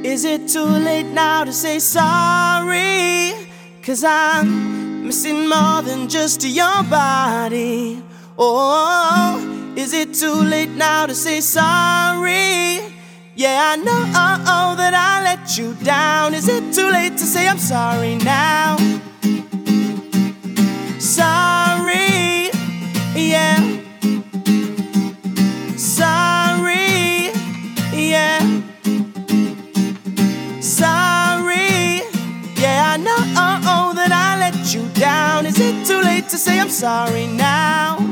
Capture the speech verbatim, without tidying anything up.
Is it too late now to say sorry? Cause I'm missing more than just your body. Oh, is it too late now to say sorry? Yeah, I know oh, oh, that I let you down. Is it too late to say I'm sorry now? Sorry, yeah. Sorry, yeah. Sorry, yeah, I know oh, oh, that I let you down. Is it too late to say I'm sorry now?